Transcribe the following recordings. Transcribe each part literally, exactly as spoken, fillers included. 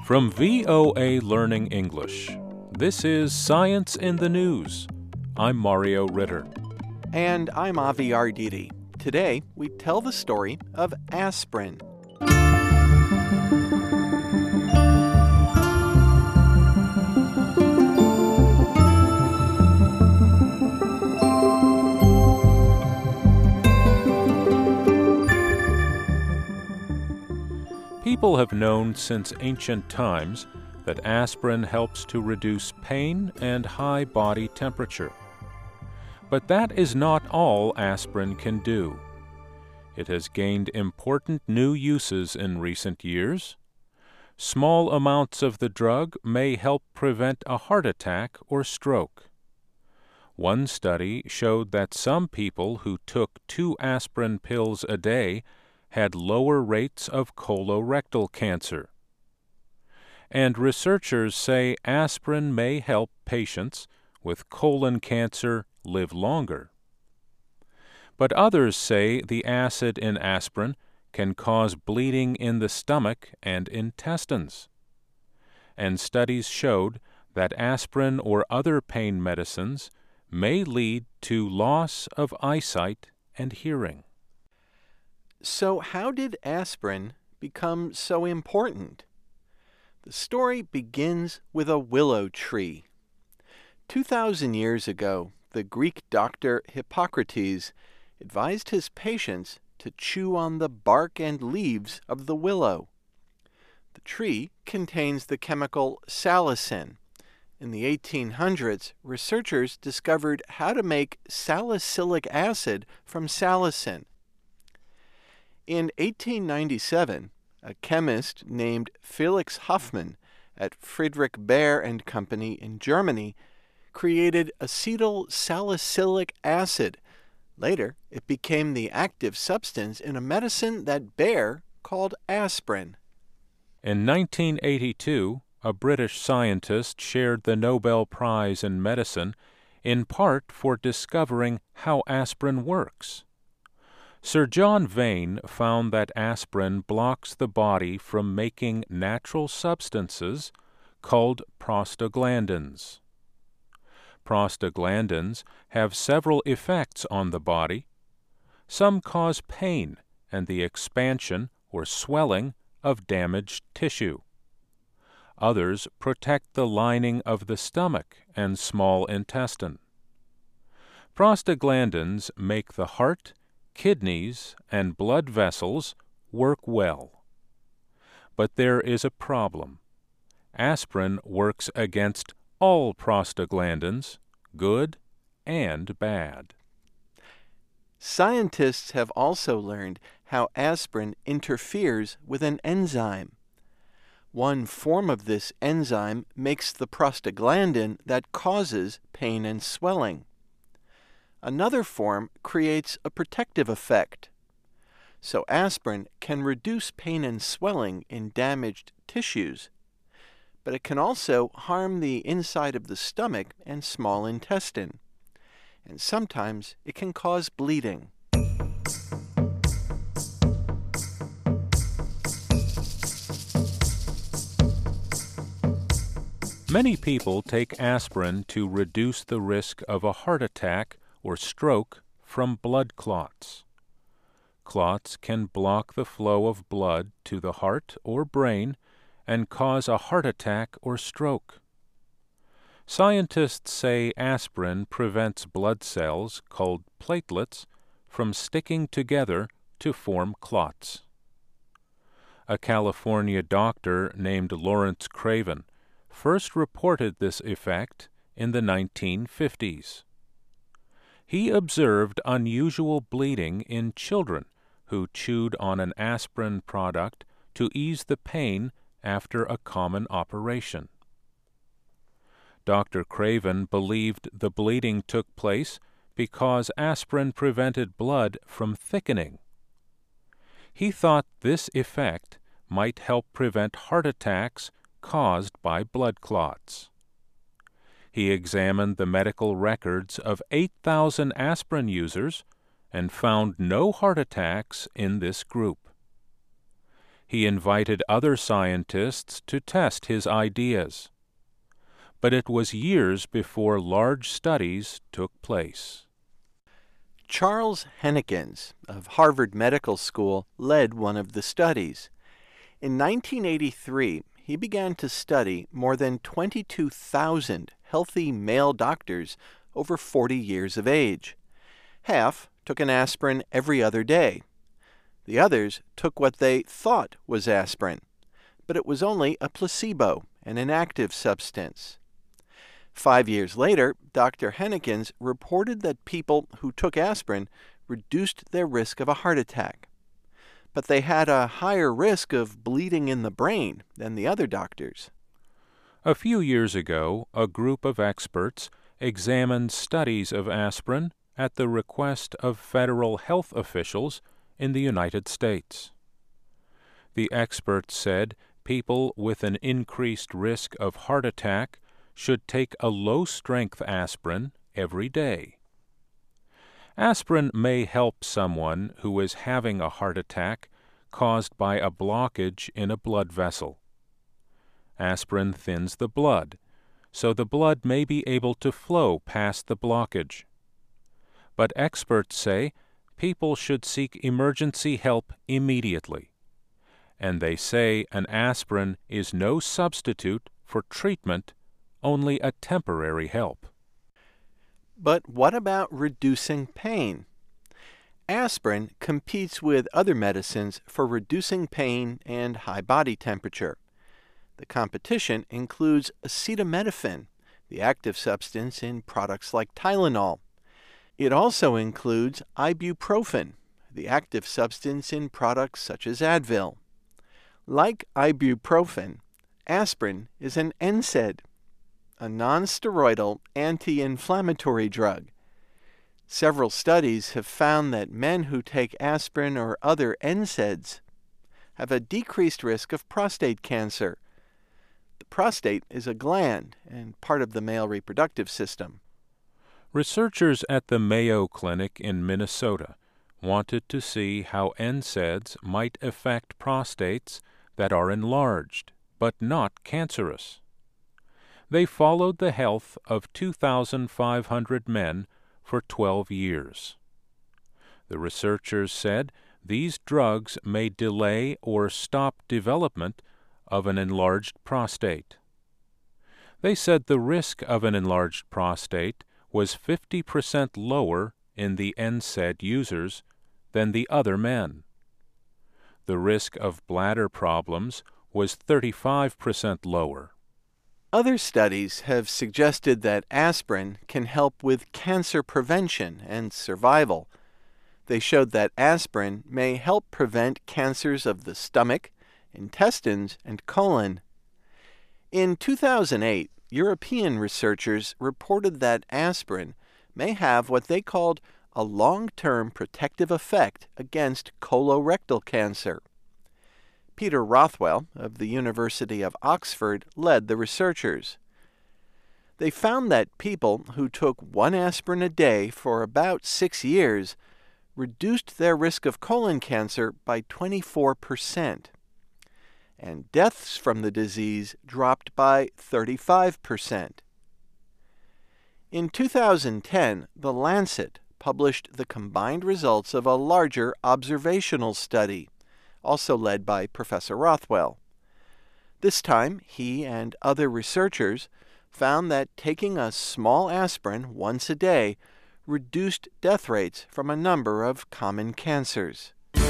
From V O A Learning English, this is Science in the News. I'm Mario Ritter. And I'm Avi Arditi. Today, we tell the story of aspirin. People have known since ancient times that aspirin helps to reduce pain and high body temperature. But that is not all aspirin can do. It has gained important new uses in recent years. Small amounts of the drug may help prevent a heart attack or stroke. One study showed that some people who took two aspirin pills a day had lower rates of colorectal cancer. And researchers say aspirin may help patients with colon cancer live longer. But others say the acid in aspirin can cause bleeding in the stomach and intestines. And studies showed that aspirin or other pain medicines may lead to loss of eyesight and hearing. So how did aspirin become so important? The story begins with a willow tree. Two thousand years ago, the Greek doctor Hippocrates advised his patients to chew on the bark and leaves of the willow. The tree contains the chemical salicin. In the eighteen hundreds, researchers discovered how to make salicylic acid from salicin. In eighteen ninety-seven, a chemist named Felix Hoffmann at Friedrich Bayer and Company in Germany created acetyl salicylic acid. Later, it became the active substance in a medicine that Bayer called aspirin. In nineteen eighty-two, a British scientist shared the Nobel Prize in Medicine in part for discovering how aspirin works. Sir John Vane found that aspirin blocks the body from making natural substances called prostaglandins. Prostaglandins have several effects on the body. Some cause pain and the expansion or swelling of damaged tissue. Others protect the lining of the stomach and small intestine. Prostaglandins make the heart, kidneys, and blood vessels work well. But there is a problem. Aspirin works against all prostaglandins, good and bad. Scientists have also learned how aspirin interferes with an enzyme. One form of this enzyme makes the prostaglandin that causes pain and swelling. Another form creates a protective effect. So aspirin can reduce pain and swelling in damaged tissues, but it can also harm the inside of the stomach and small intestine. And sometimes it can cause bleeding. Many people take aspirin to reduce the risk of a heart attack or stroke from blood clots. Clots can block the flow of blood to the heart or brain and cause a heart attack or stroke. Scientists say aspirin prevents blood cells, called platelets, from sticking together to form clots. A California doctor named Lawrence Craven first reported this effect in the nineteen fifties. He observed unusual bleeding in children who chewed on an aspirin product to ease the pain after a common operation. Doctor Craven believed the bleeding took place because aspirin prevented blood from thickening. He thought this effect might help prevent heart attacks caused by blood clots. He examined the medical records of eight thousand aspirin users and found no heart attacks in this group. He invited other scientists to test his ideas. But it was years before large studies took place. Charles Hennekins of Harvard Medical School led one of the studies. In nineteen eighty-three, he began to study more than twenty-two thousand healthy male doctors over forty years of age. Half took an aspirin every other day. The others took what they thought was aspirin, but it was only a placebo, an inactive substance. Five years later, Doctor Hennekins reported that people who took aspirin reduced their risk of a heart attack, but they had a higher risk of bleeding in the brain than the other doctors. A few years ago, a group of experts examined studies of aspirin at the request of federal health officials in the United States. The experts said people with an increased risk of heart attack should take a low-strength aspirin every day. Aspirin may help someone who is having a heart attack caused by a blockage in a blood vessel. Aspirin thins the blood, so the blood may be able to flow past the blockage. But experts say people should seek emergency help immediately, and they say an aspirin is no substitute for treatment, only a temporary help. But what about reducing pain? Aspirin competes with other medicines for reducing pain and high body temperature. The competition includes acetaminophen, the active substance in products like Tylenol. It also includes ibuprofen, the active substance in products such as Advil. Like ibuprofen, aspirin is an N SAID, a non-steroidal anti-inflammatory drug. Several studies have found that men who take aspirin or other N SAIDs have a decreased risk of prostate cancer. The prostate is a gland and part of the male reproductive system. Researchers at the Mayo Clinic in Minnesota wanted to see how N SAIDs might affect prostates that are enlarged, but not cancerous. They followed the health of two thousand five hundred men for twelve years. The researchers said these drugs may delay or stop development of an enlarged prostate. They said the risk of an enlarged prostate was fifty percent lower in the N SAID users than the other men. The risk of bladder problems was thirty-five percent lower. Other studies have suggested that aspirin can help with cancer prevention and survival. They showed that aspirin may help prevent cancers of the stomach, intestines, and colon. In two thousand eight, European researchers reported that aspirin may have what they called a long-term protective effect against colorectal cancer. Peter Rothwell of the University of Oxford led the researchers. They found that people who took one aspirin a day for about six years reduced their risk of colon cancer by twenty-four percent, and deaths from the disease dropped by thirty-five percent. In two thousand ten, The Lancet published the combined results of a larger observational study, also led by Professor Rothwell. This time, he and other researchers found that taking a small aspirin once a day reduced death rates from a number of common cancers.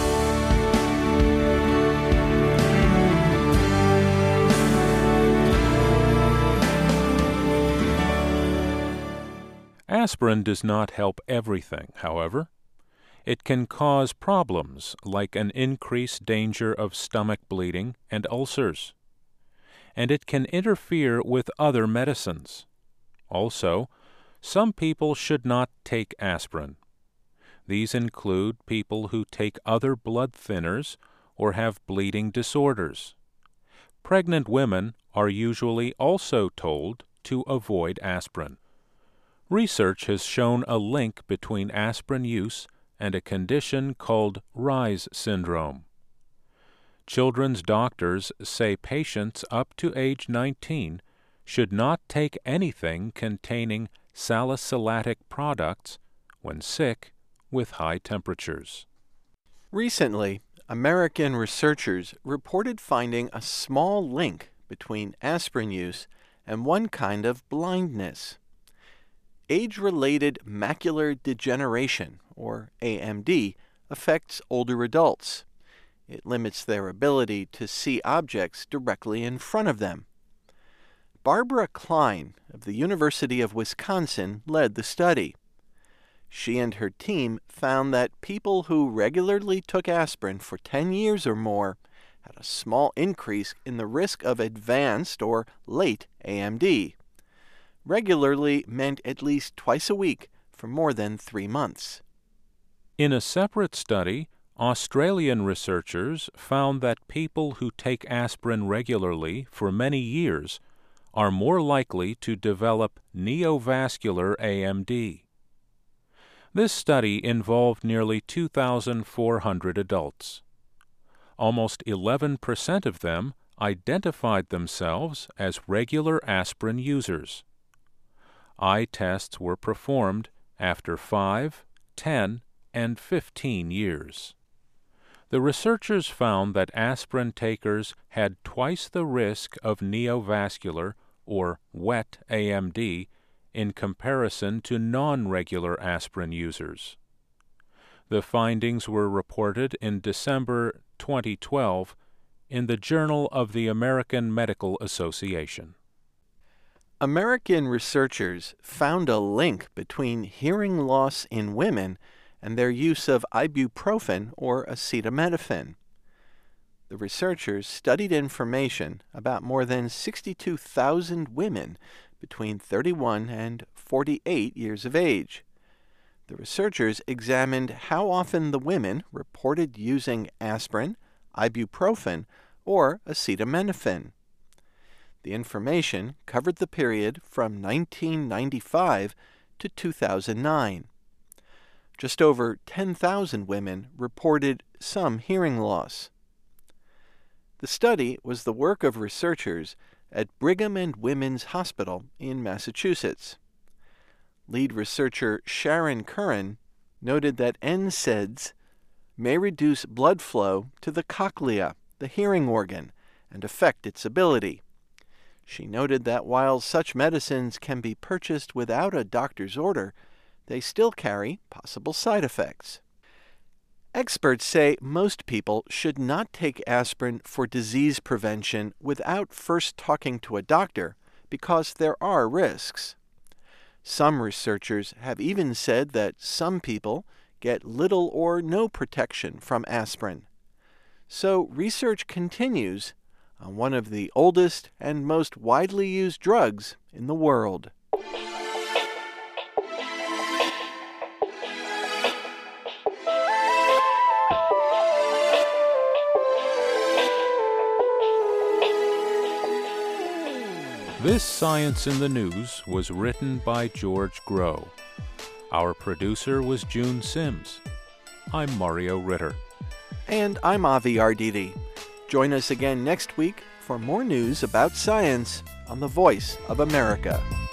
Aspirin does not help everything, however. It can cause problems like an increased danger of stomach bleeding and ulcers. And it can interfere with other medicines. Also, some people should not take aspirin. These include people who take other blood thinners or have bleeding disorders. Pregnant women are usually also told to avoid aspirin. Research has shown a link between aspirin use and a condition called Reye's syndrome. children's doctors say patients up to age nineteen should not take anything containing salicylatic products when sick with high temperatures. Recently, American researchers reported finding a small link between aspirin use and one kind of blindness. Age-related macular degeneration, or A M D, affects older adults. It limits their ability to see objects directly in front of them. Barbara Klein of the University of Wisconsin led the study. She and her team found that people who regularly took aspirin for ten years or more had a small increase in the risk of advanced or late A M D. Regularly meant at least twice a week for more than three months. In a separate study, Australian researchers found that people who take aspirin regularly for many years are more likely to develop neovascular A M D. This study involved nearly two thousand four hundred adults. Almost eleven percent of them identified themselves as regular aspirin users. Eye tests were performed after five, ten, and fifteen years. The researchers found that aspirin takers had twice the risk of neovascular or wet A M D in comparison to non-regular aspirin users. The findings were reported in December twenty twelve in the Journal of the American Medical Association. American researchers found a link between hearing loss in women and their use of ibuprofen or acetaminophen. The researchers studied information about more than sixty-two thousand women between thirty-one and forty-eight years of age. The researchers examined how often the women reported using aspirin, ibuprofen, or acetaminophen. The information covered the period from nineteen ninety-five to two thousand nine. Just over ten thousand women reported some hearing loss. The study was the work of researchers at Brigham and Women's Hospital in Massachusetts. Lead researcher Sharon Curran noted that N SAIDs may reduce blood flow to the cochlea, the hearing organ, and affect its ability. She noted that while such medicines can be purchased without a doctor's order, they still carry possible side effects. Experts say most people should not take aspirin for disease prevention without first talking to a doctor because there are risks. Some researchers have even said that some people get little or no protection from aspirin. So research continues on one of the oldest and most widely used drugs in the world. This Science in the News was written by George Groh. Our producer was June Sims. I'm Mario Ritter. And I'm Avi Arditi. Join us again next week for more news about science on the Voice of America.